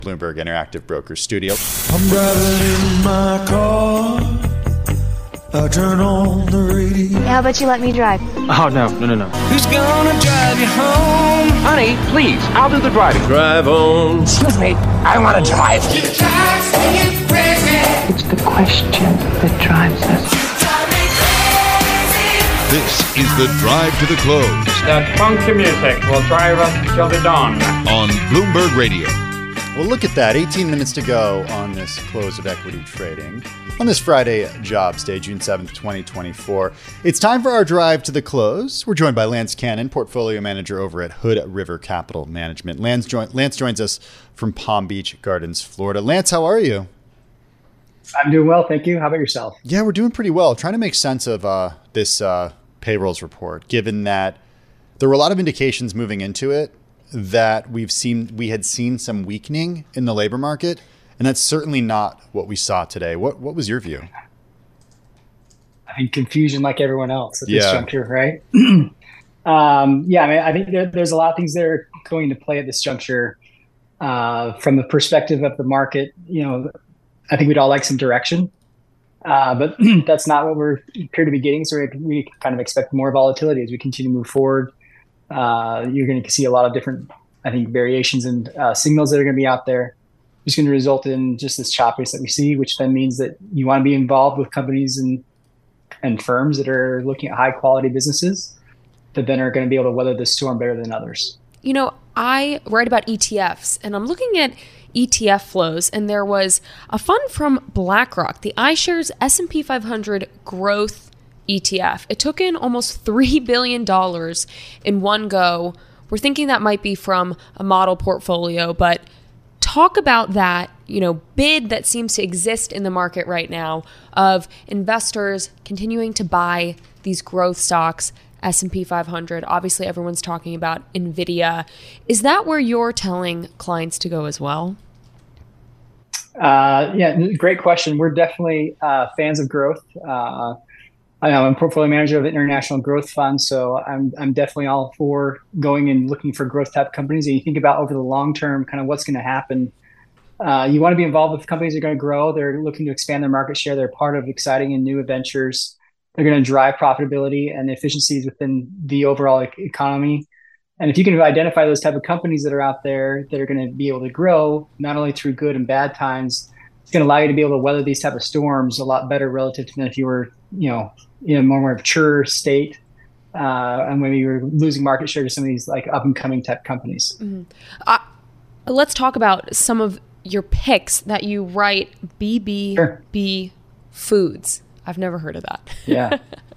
Bloomberg Interactive Brokers studio. I'm driving in my car. I turn on the radio. How about you let me drive? Oh, no. Who's gonna drive you home? Honey, please, I'll do the driving. Drive on. Excuse me, I want to drive. It's the question that drives us. This is the Drive to the Close. That funky music will drive us till the dawn. On Bloomberg Radio. Well, look at that. 18 minutes to go on this close of equity trading on this Friday jobs day, June 7th, 2024. It's time for our drive to the close. We're joined by Lance Cannon, portfolio manager over at Hood River Capital Management. Lance joins us from Palm Beach Gardens, Florida. Lance, how are you? I'm doing well, thank you. How about yourself? Yeah, we're doing pretty well. Trying to make sense of this payrolls report, given that there were a lot of indications moving into it that we had seen some weakening in the labor market, and that's certainly not what we saw today. What was your view? I think confusion, like everyone else at this juncture, right? I think there's a lot of things that are going to play at this juncture from the perspective of the market. I think we'd all like some direction, but that's not what we appear to be getting. So we kind of expect more volatility as we continue to move forward. You're going to see a lot of different, I think, variations and signals that are going to be out there. It's going to result in just this choppiness that we see, which then means that you want to be involved with companies and firms that are looking at high quality businesses that then are going to be able to weather this storm better than others. I write about ETFs, and I'm looking at ETF flows, and there was a fund from BlackRock, the iShares S&P 500 Growth ETF. It took in almost $3 billion in one go. We're thinking that might be from a model portfolio, but talk about that, bid that seems to exist in the market right now of investors continuing to buy these growth stocks, S&P 500. Obviously, everyone's talking about NVIDIA. Is that where you're telling clients to go as well? Great question. We're definitely fans of growth. I'm a portfolio manager of the International Growth Fund, so I'm definitely all for going and looking for growth type companies. And you think about over the long term, kind of what's going to happen. You want to be involved with companies that are going to grow. They're looking to expand their market share. They're part of exciting and new adventures. They're going to drive profitability and efficiencies within the overall economy. And if you can identify those type of companies that are out there that are going to be able to grow, not only through good and bad times, it's going to allow you to be able to weather these type of storms a lot better relative to than if you were, in a more mature state, and maybe you're losing market share to some of these like up and coming tech companies. Mm-hmm. Let's talk about some of your picks that you write. BBB Foods. I've never heard of that. Yeah.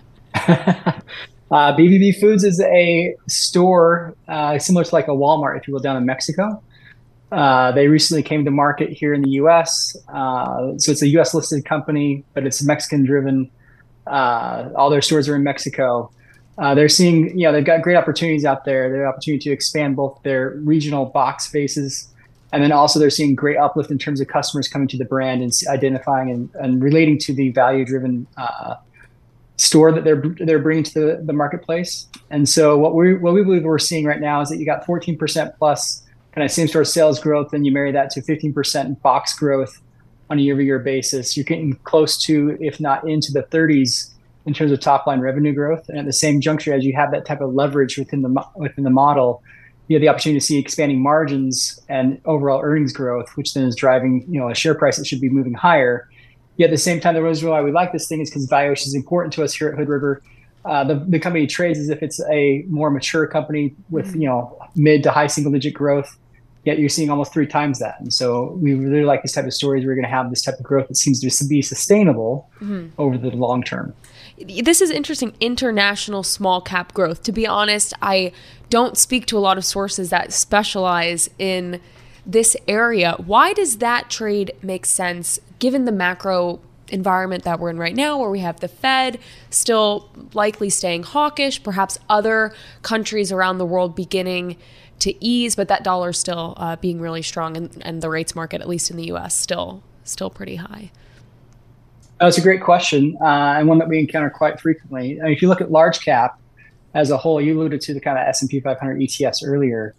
BBB Foods is a store similar to like a Walmart, if you will, down in Mexico. They recently came to market here in the U.S. So it's a U.S. listed company, but it's Mexican driven. All their stores are in Mexico. They're seeing, they've got great opportunities out there. They have opportunity to expand both their regional box spaces, and then also they're seeing great uplift in terms of customers coming to the brand and identifying and relating to the value driven store that they're bringing to the marketplace. And so what we believe we're seeing right now is that you got 14% plus kind of same store sales growth, and you marry that to 15% box growth on a year-over-year basis. You're getting close to, if not into the 30s in terms of top line revenue growth. And at the same juncture, as you have that type of leverage within the model, you have the opportunity to see expanding margins and overall earnings growth, which then is driving, a share price that should be moving higher. Yet at the same time, the reason why we like this thing is because valuation is important to us here at Hood River. The company trades as if it's a more mature company with, mid to high single digit growth. Yet you're seeing almost 3 times that. And so we really like this type of stories. We're going to have this type of growth that seems to be sustainable over the long term. This is interesting, international small cap growth. To be honest, I don't speak to a lot of sources that specialize in this area. Why does that trade make sense given the macro environment that we're in right now, where we have the Fed still likely staying hawkish, perhaps other countries around the world beginning to ease, but that dollar still being really strong, and the rates market, at least in the U.S., still pretty high? That's a great question, and one that we encounter quite frequently. If you look at large cap as a whole, you alluded to the kind of S&P 500 ETFs earlier.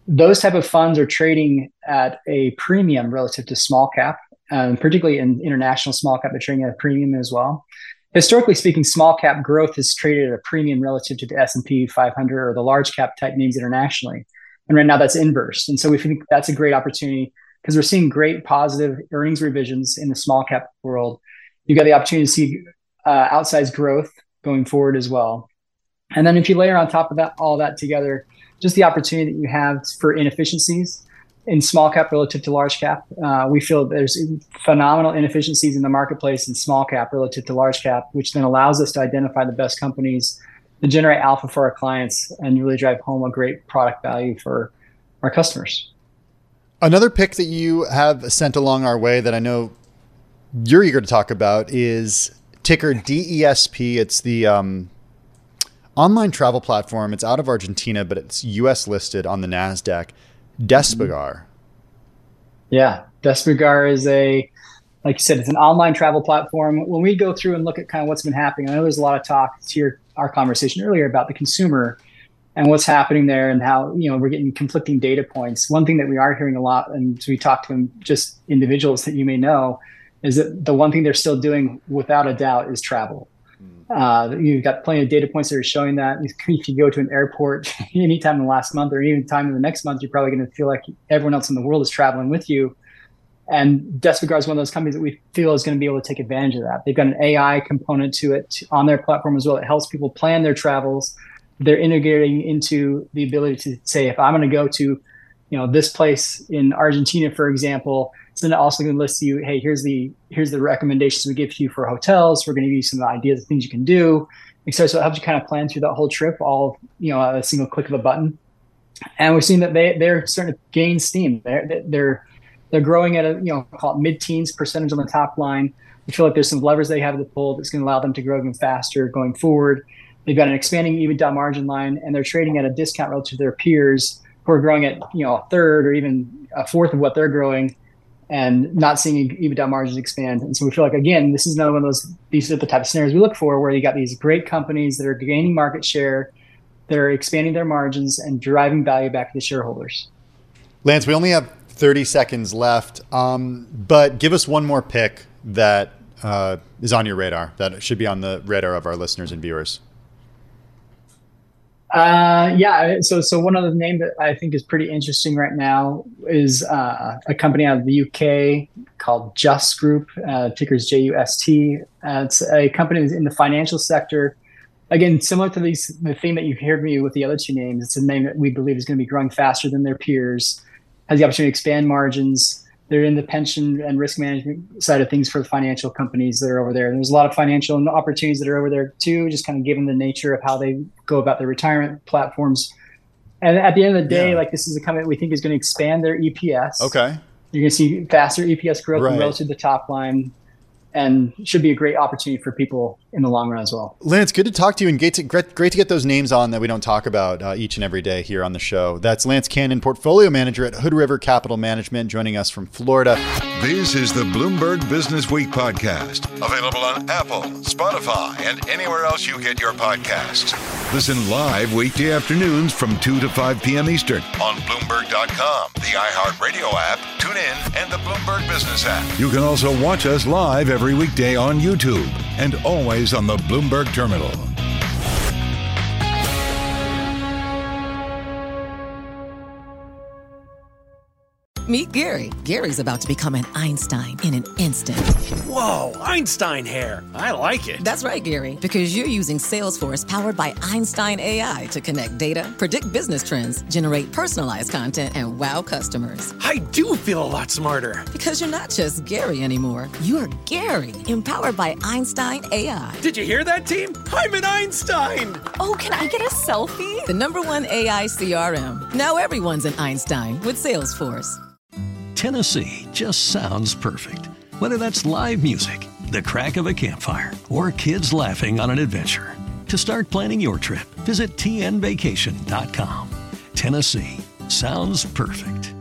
those type of funds are trading at a premium relative to small cap, particularly in international small cap. They're trading at a premium as well. Historically speaking, small cap growth has traded at a premium relative to the S&P 500 or the large cap type names internationally. And right now that's inverse. And so we think that's a great opportunity because we're seeing great positive earnings revisions in the small cap world. You've got the opportunity to see outsized growth going forward as well. And then if you layer on top of that, all that together, just the opportunity that you have for inefficiencies in small cap relative to large cap. We feel there's phenomenal inefficiencies in the marketplace in small cap relative to large cap, which then allows us to identify the best companies to generate alpha for our clients and really drive home a great product value for our customers. Another pick that you have sent along our way that I know you're eager to talk about is ticker DESP. It's the online travel platform. It's out of Argentina, but it's US listed on the NASDAQ. Despegar. Yeah, Despegar is like you said, it's an online travel platform. When we go through and look at kind of what's been happening, I know there's a lot of talk to our conversation earlier about the consumer and what's happening there and how, we're getting conflicting data points. One thing that we are hearing a lot, and we talk to just individuals that you may know, is that the one thing they're still doing without a doubt is travel. You've got plenty of data points that are showing that. If you go to an airport anytime in the last month or any time in the next month, you're probably going to feel like everyone else in the world is traveling with you. And Despegar is one of those companies that we feel is going to be able to take advantage of that. They've got an AI component to it on their platform as well. It helps people plan their travels. They're integrating into the ability to say, if I'm going to go to, this place in Argentina, for example, it's then also going to list you, hey, here's the recommendations we give to you for hotels. We're going to give you some ideas of things you can do. So it helps you kind of plan through that whole trip, all a single click of a button. And we're seeing that they're starting to gain steam. They're growing at call it mid-teens percentage on the top line. We feel like there's some levers they have to pull that's going to allow them to grow even faster going forward. They've got an expanding EBITDA margin line, and they're trading at a discount relative to their peers who are growing at a third or even a fourth of what they're growing, and not seeing EBITDA margins expand. And so we feel like, again, this is another one of those. These are the type of scenarios we look for, where you got these great companies that are gaining market share, that are expanding their margins and driving value back to the shareholders. Lance, we only have 30 seconds left, but give us one more pick that is on your radar, that should be on the radar of our listeners and viewers. So one other name that I think is pretty interesting right now is a company out of the UK called Just Group, ticker's JUST. It's a company that's in the financial sector. Again, similar to the theme that you've heard me with the other two names, it's a name that we believe is going to be growing faster than their peers, has the opportunity to expand margins. They're in the pension and risk management side of things for the financial companies that are over there. And there's a lot of financial opportunities that are over there too, just kind of given the nature of how they go about their retirement platforms. And at the end of the day, this is a company that we think is going to expand their EPS. Okay. You're going to see faster EPS growth relative to the top line, and should be a great opportunity for people in the long run as well. Lance, good to talk to you, and great to get those names on that we don't talk about each and every day here on the show. That's Lance Cannon, Portfolio Manager at Hood River Capital Management, joining us from Florida. This is the Bloomberg Business Week podcast, available on Apple, Spotify, and anywhere else you get your podcasts. Listen live weekday afternoons from 2 to 5 p.m. Eastern on Bloomberg.com, the iHeartRadio app, TuneIn, and the Bloomberg Business app. You can also watch us live every weekday on YouTube and always on the Bloomberg Terminal. Meet Gary. Gary's about to become an Einstein in an instant. Whoa, Einstein hair. I like it. That's right, Gary, because you're using Salesforce powered by Einstein AI to connect data, predict business trends, generate personalized content, and wow customers. I do feel a lot smarter. Because you're not just Gary anymore. You're Gary, empowered by Einstein AI. Did you hear that, team? I'm an Einstein. Oh, can I get a selfie? The #1 AI CRM. Now everyone's an Einstein with Salesforce. Tennessee just sounds perfect. Whether that's live music, the crack of a campfire, or kids laughing on an adventure. To start planning your trip, visit tnvacation.com. Tennessee sounds perfect.